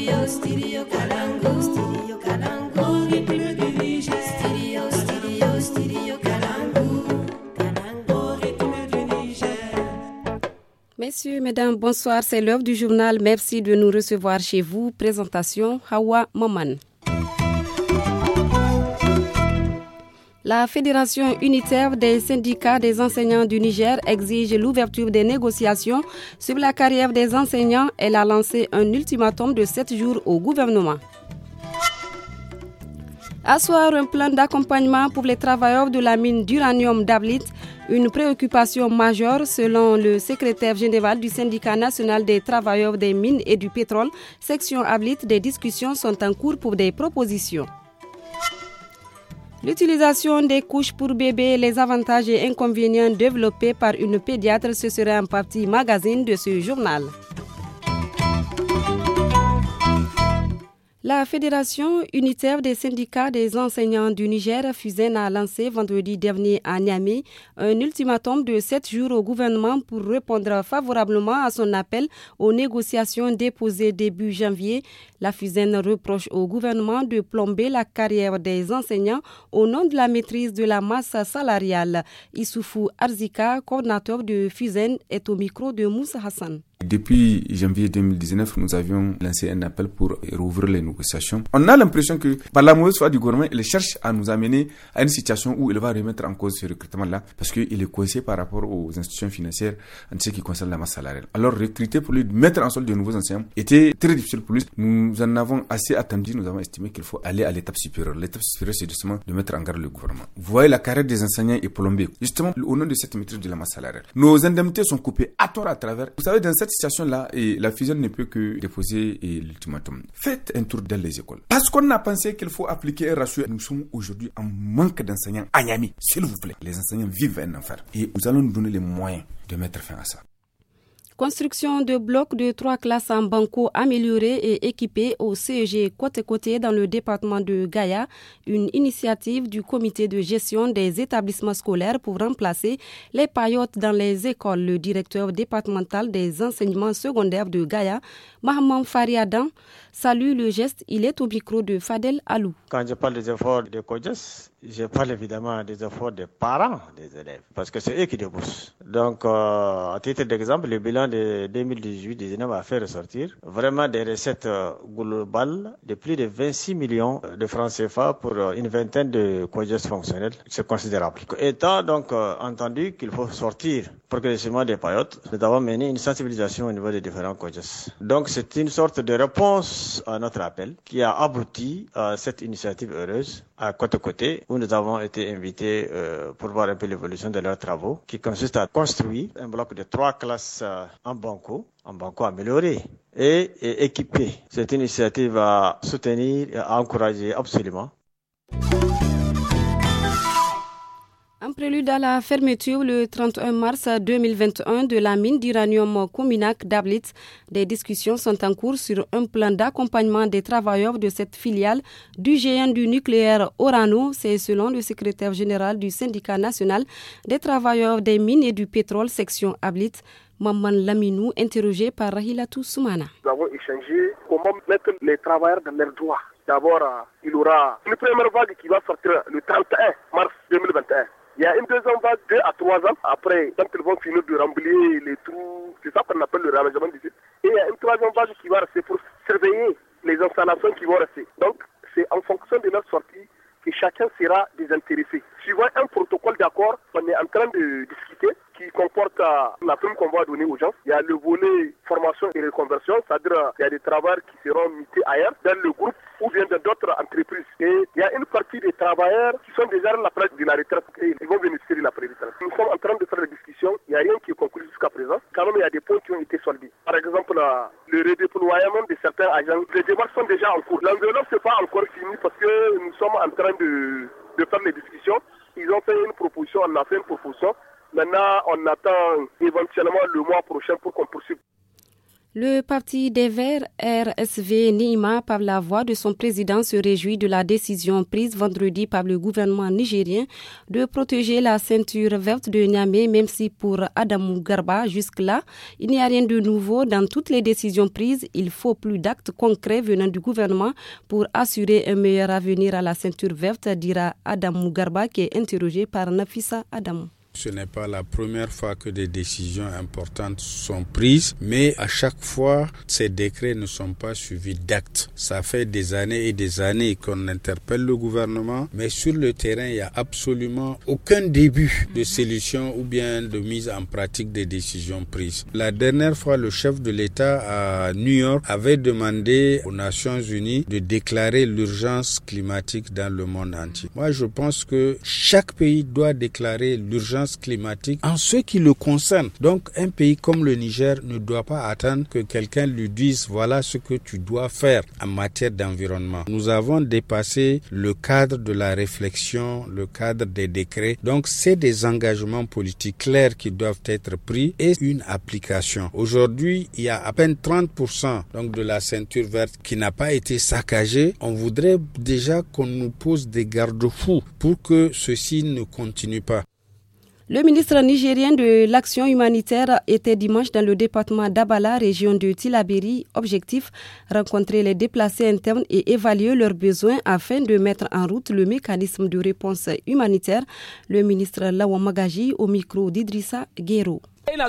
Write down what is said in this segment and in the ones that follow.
Messieurs, mesdames, bonsoir. C'est l'heure du journal. Merci de nous recevoir chez vous. Présentation Hawa Maman. La Fédération unitaire des syndicats des enseignants du Niger exige l'ouverture des négociations sur la carrière des enseignants. Elle a lancé un ultimatum de 7 jours au gouvernement. Asseoir un plan d'accompagnement pour les travailleurs de la mine d'uranium d'Ablit, une préoccupation majeure selon le secrétaire général du syndicat national des travailleurs des mines et du pétrole, section Ablit. Des discussions sont en cours pour des propositions. L'utilisation des couches pour bébés, les avantages et inconvénients développés par une pédiatre, ce serait en partie magazine de ce journal. La Fédération unitaire des syndicats des enseignants du Niger, FUSEN, a lancé vendredi dernier à Niamey un ultimatum de 7 jours au gouvernement pour répondre favorablement à son appel aux négociations déposées début janvier. La FUSEN reproche au gouvernement de plomber la carrière des enseignants au nom de la maîtrise de la masse salariale. Issoufou Arzika, coordinateur de FUSEN, est au micro de Moussa Hassan. Depuis janvier 2019, nous avions lancé un appel pour rouvrir les négociations. On a l'impression que, par la mauvaise foi du gouvernement, il cherche à nous amener à une situation où il va remettre en cause ce recrutement-là, parce qu'il est coincé par rapport aux institutions financières en ce qui concerne la masse salariale. Alors, recruter pour lui, mettre en sol de nouveaux enseignants était très difficile pour lui. Nous en avons assez attendu, nous avons estimé qu'il faut aller à l'étape supérieure. L'étape supérieure, c'est justement de mettre en garde le gouvernement. Vous voyez, la carrière des enseignants est plombée, justement au nom de cette maîtrise de la masse salariale. Nos indemnités sont coupées à tort à travers. Vous savez, dans cette situation-là, et la FUSEN ne peut que déposer l'ultimatum. Faites un tour dans les écoles. Parce qu'on a pensé qu'il faut appliquer un ratio. Nous sommes aujourd'hui en manque d'enseignants à Niamey. S'il vous plaît, les enseignants vivent un enfer. Et nous allons nous donner les moyens de mettre fin à ça. Construction de blocs de 3 classes en banco améliorés et équipés au CEG Côté-Côté dans le département de Gaïa, une initiative du comité de gestion des établissements scolaires pour remplacer les paillotes dans les écoles. Le directeur départemental des enseignements secondaires de Gaïa, Mahaman Fariadan, salue le geste. Il est au micro de Fadel Alou. Quand je parle des efforts de COJES, je parle évidemment des efforts des parents des élèves, parce que c'est eux qui déboursent. Donc, à titre d'exemple, le bilan de 2018-19 a fait ressortir vraiment des recettes globales de plus de 26 millions de francs CFA pour une vingtaine de COJES fonctionnels. C'est considérable. Étant donc entendu qu'il faut sortir progressivement des paillotes, nous avons mené une sensibilisation au niveau des différents COJES. Donc, c'est une sorte de réponse à notre appel qui a abouti à cette initiative heureuse à Côté-Côté, où nous avons été invités pour voir un peu l'évolution de leurs travaux, qui consiste à construire un bloc de 3 classes en banco amélioré et équipé. Cette initiative à soutenir et à encourager absolument. En prélude à la fermeture le 31 mars 2021 de la mine d'uranium Cominac d'Ablit, des discussions sont en cours sur un plan d'accompagnement des travailleurs de cette filiale du géant du nucléaire Orano. C'est selon le secrétaire général du syndicat national des travailleurs des mines et du pétrole, section Ablit, Maman Laminou, interrogé par Rahilatou Soumana. Nous avons échangé comment mettre les travailleurs dans leurs droits. D'abord, il y aura une première vague qui va sortir le 31 mars 2021. Il y a une deuxième vague 2 à 3 ans. Après, quand ils vont finir de remblayer les trous, c'est ça qu'on appelle le raménagement du site. Et il y a une troisième vague qui va rester pour surveiller les installations qui vont rester. Donc, c'est en fonction de leur sortie que chacun sera désintéressé. Suivant un protocole d'accord, on est en train de discuter qui comporte la prime qu'on va donner aux gens. Il y a le volet formation et reconversion, c'est-à-dire il y a des travailleurs qui seront mutés ailleurs dans le groupe ou bien dans d'autres entreprises. Et il y a une partie des travailleurs qui sont déjà à la place de la retraite et ils vont bénéficier de la préretraite. Nous sommes en train de faire des discussions, il n'y a rien qui est conclu jusqu'à présent. Quand même, il y a des points qui ont été soldés. Par exemple, le redéploiement de certains agents, les démarches sont déjà en cours. L'enveloppe, ce n'est pas encore fini parce que nous sommes en train de faire les discussions. Ils ont fait une proposition, on a fait une proposition. Maintenant, on attend éventuellement le mois prochain pour qu'on poursuive. Le parti des Verts, RSV Nima, par la voix de son président, se réjouit de la décision prise vendredi par le gouvernement nigérien de protéger la ceinture verte de Niamey, même si pour Adamou Garba, jusque-là, il n'y a rien de nouveau dans toutes les décisions prises. Il faut plus d'actes concrets venant du gouvernement pour assurer un meilleur avenir à la ceinture verte, dira Adamou Garba, qui est interrogé par Nafissa Adamou. Ce n'est pas la première fois que des décisions importantes sont prises, mais à chaque fois, ces décrets ne sont pas suivis d'actes. Ça fait des années et des années qu'on interpelle le gouvernement, mais sur le terrain, il n'y a absolument aucun début de solution ou bien de mise en pratique des décisions prises. La dernière fois, le chef de l'État à New York avait demandé aux Nations Unies de déclarer l'urgence climatique dans le monde entier. Moi, je pense que chaque pays doit déclarer l'urgence climatique en ce qui le concerne. Donc, un pays comme le Niger ne doit pas attendre que quelqu'un lui dise voilà ce que tu dois faire en matière d'environnement. Nous avons dépassé le cadre de la réflexion, le cadre des décrets. Donc, c'est des engagements politiques clairs qui doivent être pris et une application. Aujourd'hui, il y a à peine 30% donc de la ceinture verte qui n'a pas été saccagée. On voudrait déjà qu'on nous pose des garde-fous pour que ceci ne continue pas. Le ministre nigérien de l'Action humanitaire était dimanche dans le département d'Abala, région de Tillabéri. Objectif, rencontrer les déplacés internes et évaluer leurs besoins afin de mettre en route le mécanisme de réponse humanitaire. Le ministre Lawa Magaji au micro d'Idrissa Guerrero.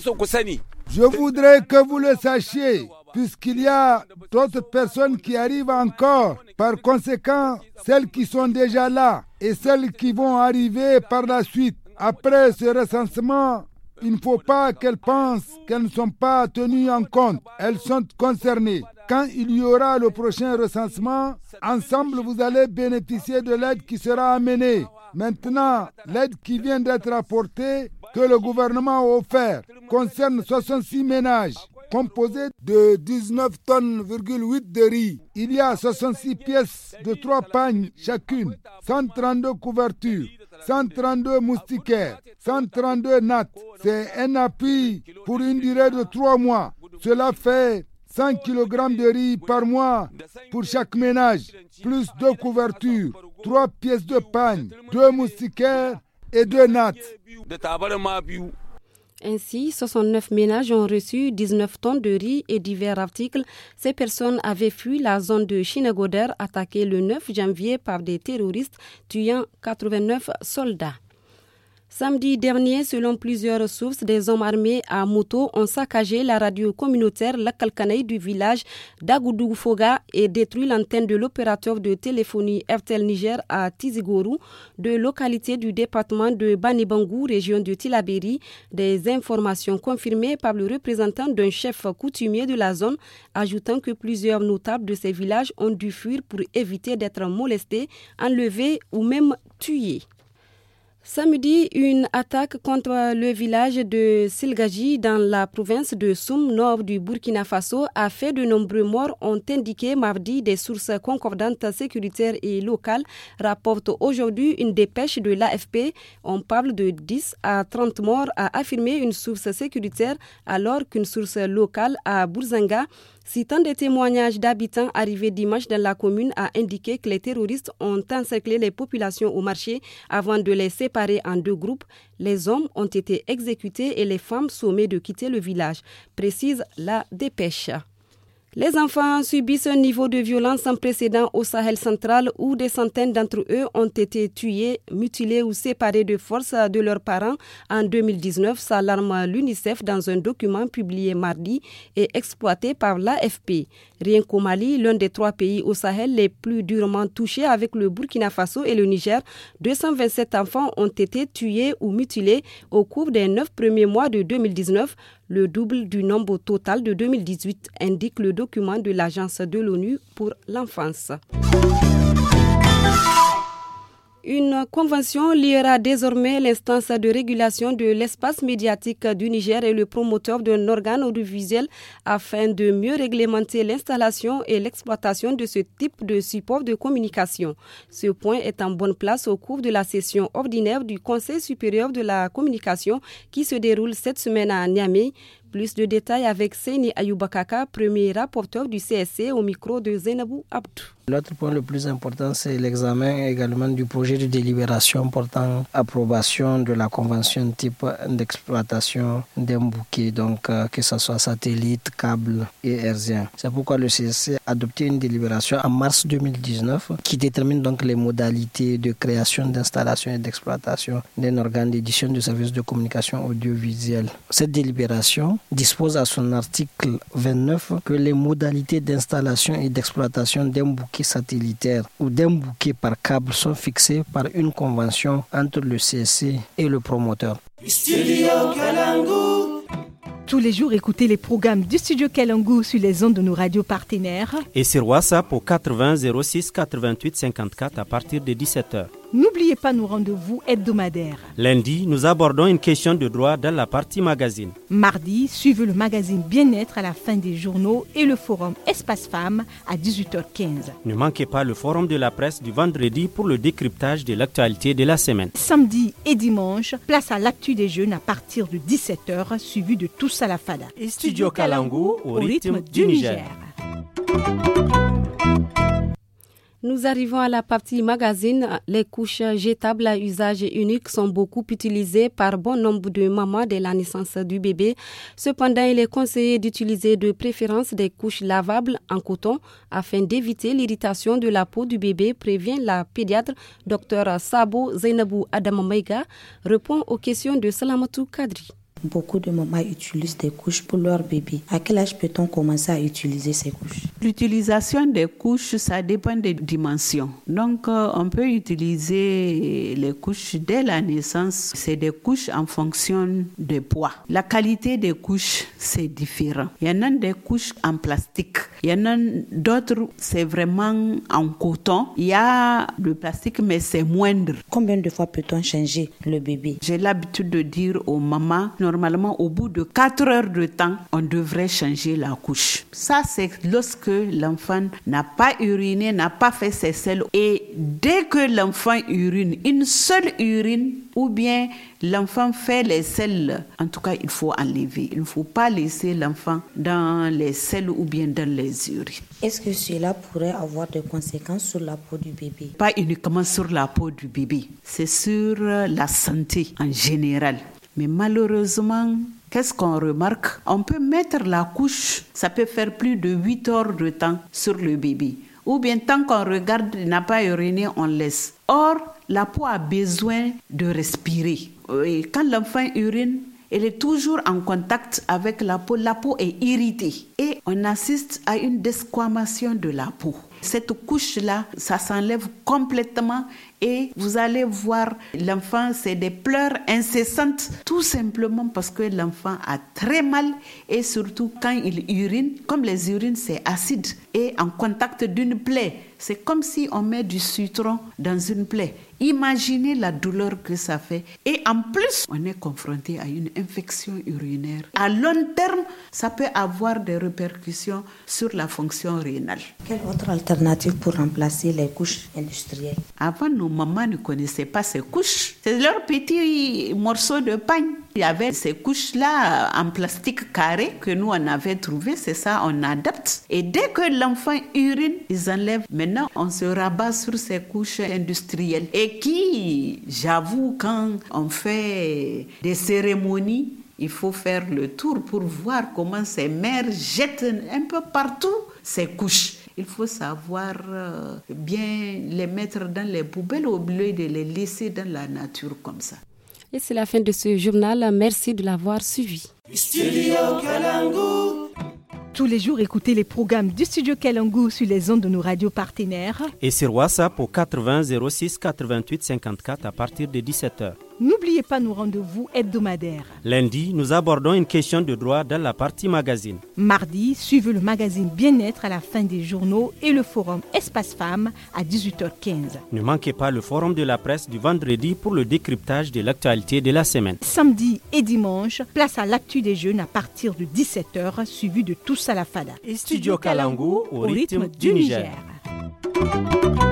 Je voudrais que vous le sachiez, puisqu'il y a d'autres personnes qui arrivent encore. Par conséquent, celles qui sont déjà là et celles qui vont arriver par la suite. Après ce recensement, il ne faut pas qu'elles pensent qu'elles ne sont pas tenues en compte. Elles sont concernées. Quand il y aura le prochain recensement, ensemble, vous allez bénéficier de l'aide qui sera amenée. Maintenant, l'aide qui vient d'être apportée, que le gouvernement a offert, concerne 66 ménages. Composé de 19,8 tonnes de riz. Il y a 66 pièces de 3 pagnes chacune, 132 couvertures, 132 moustiquaires, 132 nattes. C'est un appui pour une durée de 3 mois. Cela fait 100 kg de riz par mois pour chaque ménage, plus 2 couvertures, 3 pièces de pagne, 2 moustiquaires et 2 nattes. Ainsi, 69 ménages ont reçu 19 tonnes de riz et divers articles. Ces personnes avaient fui la zone de Chinagoder, attaquée le 9 janvier par des terroristes, tuant 89 soldats. Samedi dernier, selon plusieurs sources, des hommes armés à moto ont saccagé la radio communautaire Lakalkanei du village d'Agoudoufoga et détruit l'antenne de l'opérateur de téléphonie RTL Niger à Tizigorou, de localité du département de Banibangou, région de Tillabéri. Des informations confirmées par le représentant d'un chef coutumier de la zone, ajoutant que plusieurs notables de ces villages ont dû fuir pour éviter d'être molestés, enlevés ou même tués. Samedi, une attaque contre le village de Silgaji dans la province de Soum, nord du Burkina Faso, a fait de nombreux morts, ont indiqué mardi des sources concordantes sécuritaires et locales, rapporte aujourd'hui une dépêche de l'AFP. On parle de 10 à 30 morts, a affirmé une source sécuritaire, alors qu'une source locale à Bourzanga, citant des témoignages d'habitants arrivés dimanche dans la commune, a indiqué que les terroristes ont encerclé les populations au marché avant de les séparer en 2 groupes. Les hommes ont été exécutés et les femmes sommées de quitter le village, précise la dépêche. Les enfants subissent un niveau de violence sans précédent au Sahel central où des centaines d'entre eux ont été tués, mutilés ou séparés de force de leurs parents en 2019, s'alarme l'UNICEF dans un document publié mardi et exploité par l'AFP. Rien qu'au Mali, l'un des 3 pays au Sahel les plus durement touchés avec le Burkina Faso et le Niger, 227 enfants ont été tués ou mutilés au cours des 9 premiers mois de 2019, le double du nombre total de 2018, indique le document de l'Agence de l'ONU pour l'enfance. Une convention liera désormais l'instance de régulation de l'espace médiatique du Niger et le promoteur d'un organe audiovisuel afin de mieux réglementer l'installation et l'exploitation de ce type de support de communication. Ce point est en bonne place au cours de la session ordinaire du Conseil supérieur de la communication qui se déroule cette semaine à Niamey. Plus de détails avec Seyni Ayoubakaka, premier rapporteur du CSC au micro de Zainabou Abdou. L'autre point le plus important, c'est l'examen également du projet de délibération portant approbation de la convention type d'exploitation d'un bouquet, donc que ce soit satellite, câble et hertzien. C'est pourquoi le CSC a adopté une délibération en mars 2019 qui détermine donc les modalités de création, d'installation et d'exploitation d'un organe d'édition de services de communication audiovisuelle. Cette délibération dispose à son article 29 que les modalités d'installation et d'exploitation d'un bouquet satellitaire ou d'un bouquet par câble sont fixées par une convention entre le CSC et le promoteur. Tous les jours, écoutez les programmes du Studio Kalangu sur les ondes de nos radios partenaires. Et sur WhatsApp au 80 06 88 54 à partir de 17h. N'oubliez pas nos rendez-vous hebdomadaires. Lundi, nous abordons une question de droit dans la partie magazine. Mardi, suivez le magazine Bien-être à la fin des journaux et le forum Espace Femmes à 18h15. Ne manquez pas le forum de la presse du vendredi pour le décryptage de l'actualité de la semaine. Samedi et dimanche, place à l'actu des jeunes à partir de 17h, suivi de Tous à la Fada. Et Studio Kalangu au rythme du Niger. Nous arrivons à la partie magazine. Les couches jetables à usage unique sont beaucoup utilisées par bon nombre de mamans dès la naissance du bébé. Cependant, il est conseillé d'utiliser de préférence des couches lavables en coton afin d'éviter l'irritation de la peau du bébé, prévient la pédiatre Dr Sabo Zainabou Adamamaïga, répond aux questions de Salamatou Kadri. Beaucoup de mamans utilisent des couches pour leur bébé. À quel âge peut-on commencer à utiliser ces couches? L'utilisation des couches, ça dépend des dimensions. Donc, on peut utiliser les couches dès la naissance. C'est des couches en fonction du poids. La qualité des couches, c'est différent. Il y en a des couches en plastique. Il y en a d'autres, c'est vraiment en coton. Il y a le plastique, mais c'est moindre. Combien de fois peut-on changer le bébé? J'ai l'habitude de dire aux mamans, normalement, au bout de 4 heures de temps, on devrait changer la couche. Ça, c'est lorsque l'enfant n'a pas uriné, n'a pas fait ses selles. Et dès que l'enfant urine, une seule urine, ou bien l'enfant fait les selles, en tout cas, il faut enlever. Il ne faut pas laisser l'enfant dans les selles ou bien dans les urines. Est-ce que cela pourrait avoir des conséquences sur la peau du bébé? Pas uniquement sur la peau du bébé, c'est sur la santé en général. Mais malheureusement, qu'est-ce qu'on remarque? On peut mettre la couche, ça peut faire plus de 8 heures de temps sur le bébé. Ou bien tant qu'on regarde, il n'a pas uriné, on laisse. Or, la peau a besoin de respirer. Et quand l'enfant urine, elle est toujours en contact avec la peau est irritée. Et on assiste à une desquamation de la peau. Cette couche-là, ça s'enlève complètement et vous allez voir l'enfant, c'est des pleurs incessantes, tout simplement parce que l'enfant a très mal et surtout quand il urine, comme les urines c'est acide et en contact d'une plaie, c'est comme si on met du citron dans une plaie. Imaginez la douleur que ça fait. Et en plus, on est confronté à une infection urinaire. À long terme, ça peut avoir des répercussions sur la fonction rénale. Quelle autre alternative pour remplacer les couches industrielles? Avant, nos mamans ne connaissaient pas ces couches. C'est leur petit morceau de pain. Il y avait ces couches-là en plastique carré que nous, on avait trouvé. C'est ça, on adapte. Et dès que l'enfant urine, ils enlèvent. Maintenant, on se rabat sur ces couches industrielles. Et qui, j'avoue, quand on fait des cérémonies, il faut faire le tour pour voir comment ces mères jettent un peu partout ces couches. Il faut savoir bien les mettre dans les poubelles au lieu de les laisser dans la nature comme ça. Et c'est la fin de ce journal. Merci de l'avoir suivi. Studio Kalangu. Tous les jours, écoutez les programmes du Studio Kalangu sur les ondes de nos radios partenaires. Et sur WhatsApp au 80 06 88 54 à partir de 17h. N'oubliez pas nos rendez-vous hebdomadaires. Lundi, nous abordons une question de droit dans la partie magazine. Mardi, suivez le magazine Bien-être à la fin des journaux et le forum Espace Femmes à 18h15. Ne manquez pas le forum de la presse du vendredi pour le décryptage de l'actualité de la semaine. Samedi et dimanche, place à l'actu des jeunes à partir de 17h, suivi de Tous à la Fada. Et Studio Kalangu au rythme du Niger.